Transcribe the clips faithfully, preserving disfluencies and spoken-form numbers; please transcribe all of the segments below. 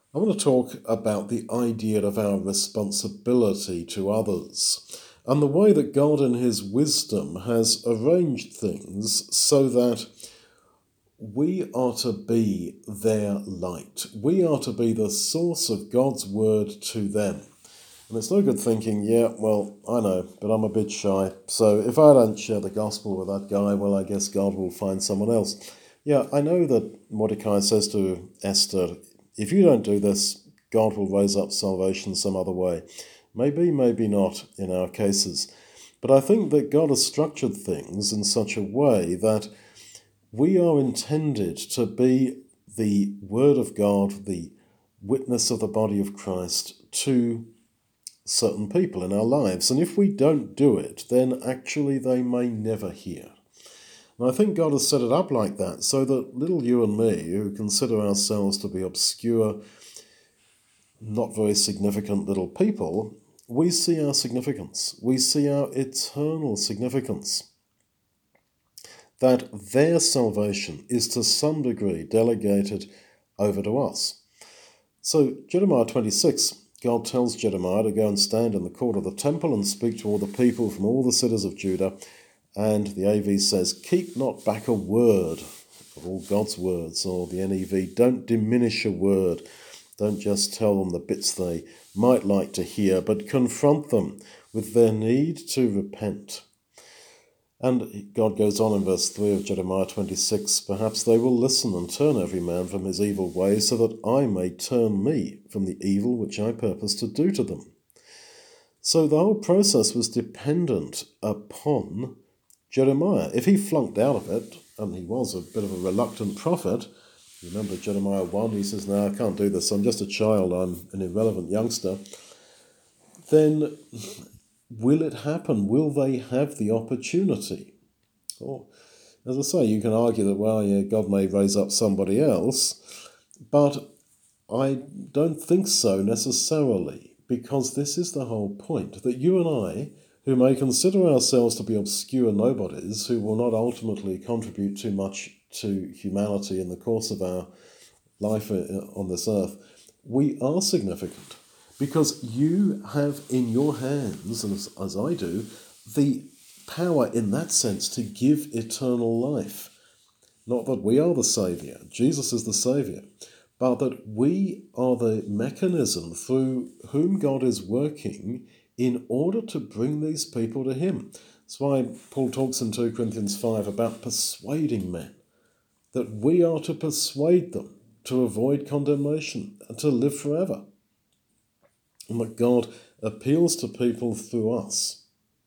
I want to talk about the idea of our responsibility to others and the way that God in his wisdom has arranged things so that we are to be their light. We are to be the source of God's word to them. And it's no good thinking, yeah, well, I know, but I'm a bit shy. So if I don't share the gospel with that guy, well, I guess God will find someone else. Yeah, I know that Mordecai says to Esther, if you don't do this, God will raise up salvation some other way. Maybe, maybe not in our cases. But I think that God has structured things in such a way that we are intended to be the word of God, the witness of the body of Christ to certain people in our lives. And if we don't do it, then actually they may never hear. And I think God has set it up like that so that little you and me, who consider ourselves to be obscure, not very significant little people, we see our significance. We see our eternal significance. That their salvation is to some degree delegated over to us. So Jeremiah twenty-six, God tells Jeremiah to go and stand in the court of the temple and speak to all the people from all the cities of Judah. And the A V says, keep not back a word of all God's words, or the N E V, don't diminish a word. Don't just tell them the bits they might like to hear, but confront them with their need to repent. And God goes on in verse three of Jeremiah twenty-six, perhaps they will listen and turn every man from his evil ways, so that I may turn me from the evil which I purpose to do to them. So the whole process was dependent upon Jeremiah. If he flunked out of it, and he was a bit of a reluctant prophet, remember Jeremiah one, he says, no, I can't do this, I'm just a child, I'm an irrelevant youngster, then will it happen? Will they have the opportunity? Or, as I say, you can argue that, well, yeah, God may raise up somebody else, but I don't think so necessarily, because this is the whole point, that you and I, who may consider ourselves to be obscure nobodies, who will not ultimately contribute too much to humanity in the course of our life on this earth, we are significant. Because you have in your hands, as, as I do, the power in that sense to give eternal life. Not that we are the Saviour, Jesus is the Saviour, but that we are the mechanism through whom God is working in order to bring these people to him. That's why Paul talks in two Corinthians five about persuading men, that we are to persuade them to avoid condemnation and to live forever. And that God appeals to people through us.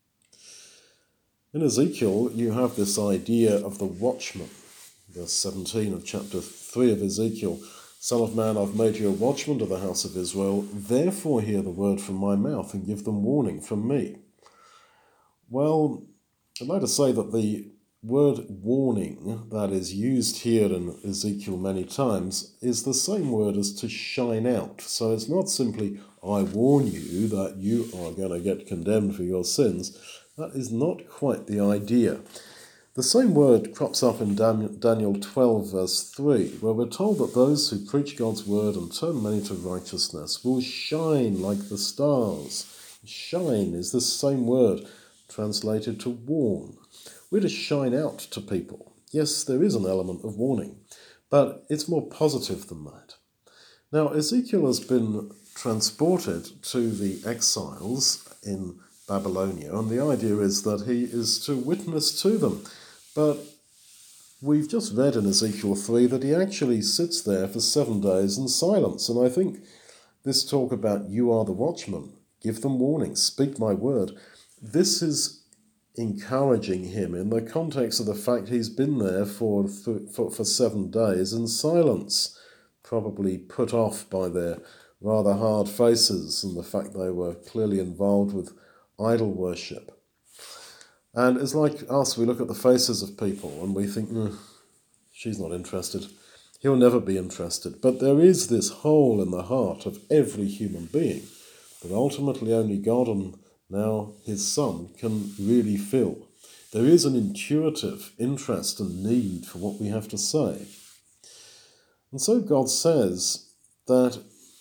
In Ezekiel, you have this idea of the watchman. Verse seventeen of chapter three of Ezekiel, Son of man, I've made you a watchman to the house of Israel. Therefore hear the word from my mouth and give them warning from me. Well, I'd like to say that the word warning that is used here in Ezekiel many times is the same word as to shine out. So it's not simply, I warn you that you are going to get condemned for your sins. That is not quite the idea. The same word crops up in Daniel twelve verse three, where we're told that those who preach God's word and turn many to righteousness will shine like the stars. Shine is the same word translated to warn. We're to shine out to people. Yes, there is an element of warning, but it's more positive than that. Now, Ezekiel has been transported to the exiles in Babylonia, and the idea is that he is to witness to them. But we've just read in Ezekiel three that he actually sits there for seven days in silence, and I think this talk about you are the watchman, give them warning, speak my word, this is encouraging him in the context of the fact he's been there for, for, for seven days in silence, probably put off by their rather hard faces and the fact they were clearly involved with idol worship. And it's like us, we look at the faces of people and we think, mm, she's not interested. He'll never be interested. But there is this hole in the heart of every human being that ultimately only God and now his Son can really fill. There is an intuitive interest and need for what we have to say. And so God says that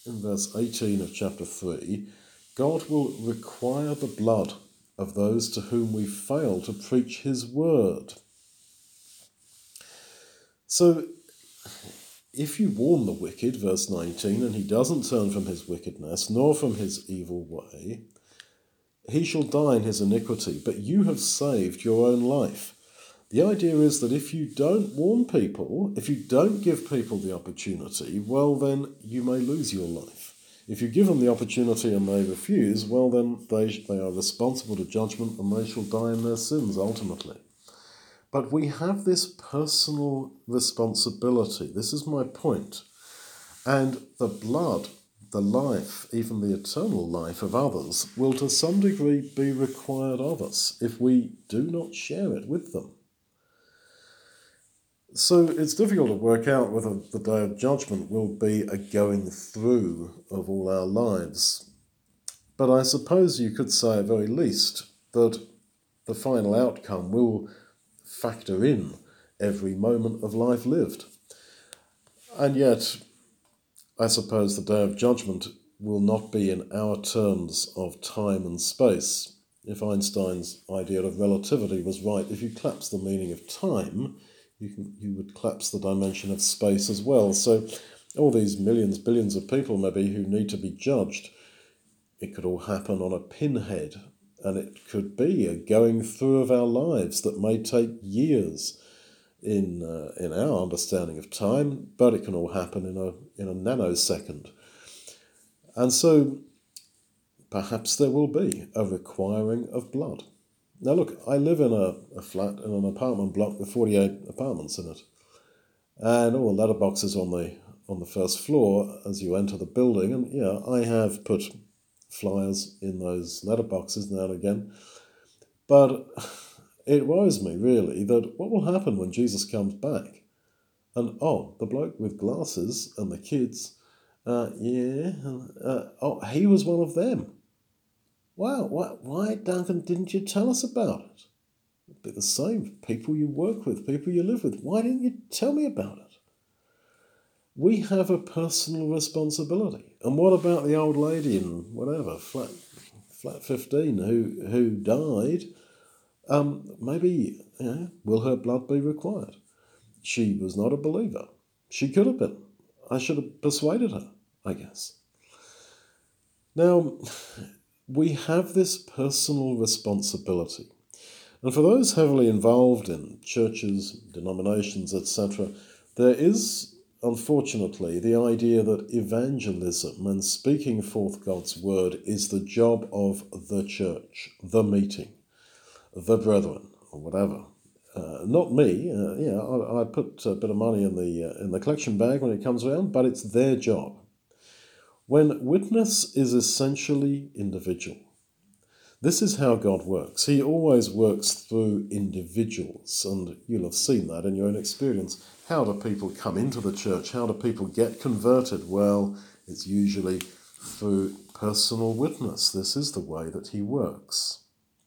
in verse eighteen of chapter three, God will require the blood of those to whom we fail to preach his word. So, if you warn the wicked, verse nineteen, and he doesn't turn from his wickedness, nor from his evil way, he shall die in his iniquity, but you have saved your own life. The idea is that if you don't warn people, if you don't give people the opportunity, well then you may lose your life. If you give them the opportunity and they refuse, well then they, they are responsible to judgment and they shall die in their sins ultimately. But we have this personal responsibility. This is my point. And the blood, the life, even the eternal life of others will to some degree be required of us if we do not share it with them. So it's difficult to work out whether the day of judgment will be a going through of all our lives. But I suppose you could say at very least that the final outcome will factor in every moment of life lived. And yet, I suppose the day of judgment will not be in our terms of time and space. If Einstein's idea of relativity was right, if you collapse the meaning of time, you can, you would collapse the dimension of space as well. So all these millions, billions of people maybe who need to be judged, it could all happen on a pinhead, and it could be a going through of our lives that may take years in uh, in our understanding of time, but it can all happen in a in a nanosecond. And so perhaps there will be a requiring of blood. Now look, I live in a, a flat in an apartment block with forty-eight apartments in it. And all the letterboxes on the on the first floor as you enter the building, and yeah, I have put flyers in those letterboxes now and again. But it worries me really that what will happen when Jesus comes back? And oh, the bloke with glasses and the kids, uh, yeah, uh, oh, he was one of them. Wow, why, why, Duncan, didn't you tell us about it? It'd be the same. People you work with, people you live with. Why didn't you tell me about it? We have a personal responsibility. And what about the old lady in whatever, flat flat fifteen who, who died? Um, maybe, you know, will her blood be required? She was not a believer. She could have been. I should have persuaded her, I guess. Now, we have this personal responsibility. And for those heavily involved in churches, denominations, et cetera, there is, unfortunately, the idea that evangelism and speaking forth God's word is the job of the church, the meeting, the brethren, or whatever. Uh, not me. Uh, yeah, I, I put a bit of money in the uh, in the collection bag when it comes around, but it's their job. When witness is essentially individual. This is how God works. He always works through individuals, and you'll have seen that in your own experience. How do people come into the church? How do people get converted? Well, it's usually through personal witness. This is the way that he works.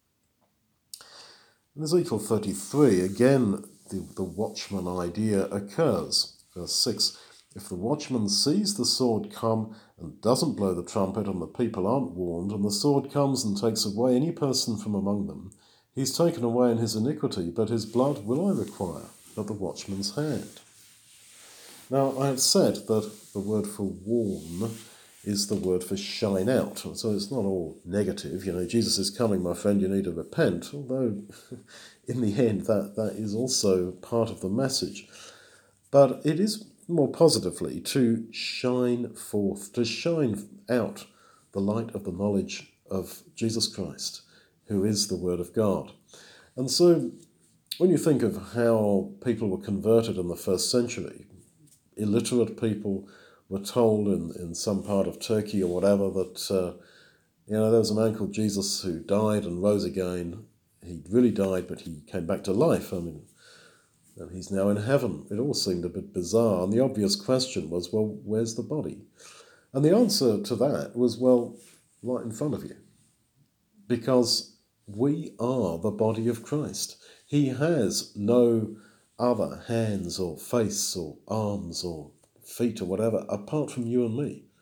In Ezekiel thirty-three, again, the, the watchman idea occurs. Verse six, if the watchman sees the sword come and doesn't blow the trumpet and the people aren't warned, and the sword comes and takes away any person from among them, he's taken away in his iniquity, but his blood will I require at the watchman's hand. Now, I have said that the word for warn is the word for shine out. So it's not all negative. You know, Jesus is coming, my friend, you need to repent. Although, in the end, that, that is also part of the message. But it is more positively to shine forth, to shine out the light of the knowledge of Jesus Christ, who is the Word of God. And so, when you think of how people were converted in the first century, illiterate people were told in, in some part of Turkey or whatever that, uh, you know, there was a man called Jesus who died and rose again. He really died, but he came back to life. I mean, and he's now in heaven. It all seemed a bit bizarre. And the obvious question was, well, where's the body? And the answer to that was, well, right in front of you. Because we are the body of Christ. He has no other hands or face or arms or feet or whatever apart from you and me.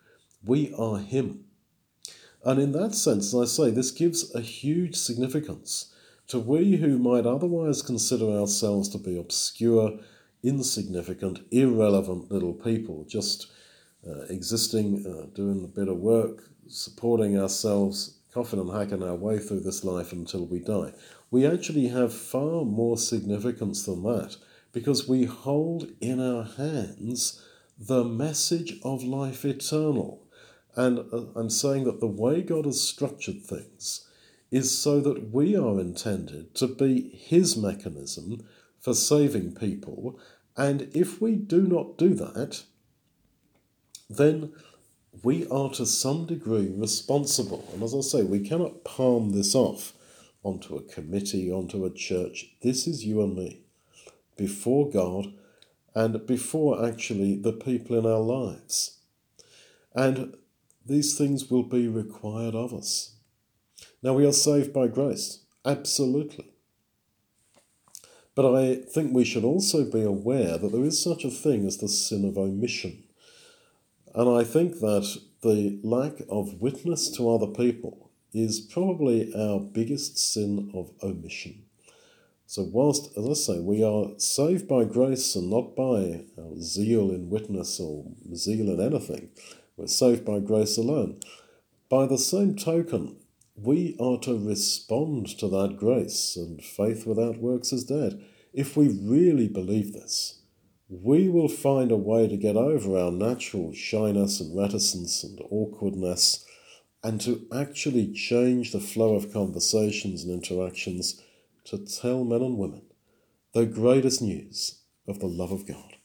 We are him. And in that sense, as I say, this gives a huge significance to we who might otherwise consider ourselves to be obscure, insignificant, irrelevant little people, just uh, existing, uh, doing a bit of work, supporting ourselves, coughing and hacking our way through this life until we die. We actually have far more significance than that, because we hold in our hands the message of life eternal. And uh, I'm saying that the way God has structured things is so that we are intended to be his mechanism for saving people. And if we do not do that, then we are to some degree responsible. And as I say, we cannot palm this off onto a committee, onto a church. This is you and me, before God and before actually the people in our lives. And these things will be required of us. Now, we are saved by grace, absolutely. But I think we should also be aware that there is such a thing as the sin of omission. And I think that the lack of witness to other people is probably our biggest sin of omission. So whilst, as I say, we are saved by grace and not by our zeal in witness or zeal in anything, we're saved by grace alone. By the same token, we are to respond to that grace, and faith without works is dead. If we really believe this, we will find a way to get over our natural shyness and reticence and awkwardness, and to actually change the flow of conversations and interactions to tell men and women the greatest news of the love of God.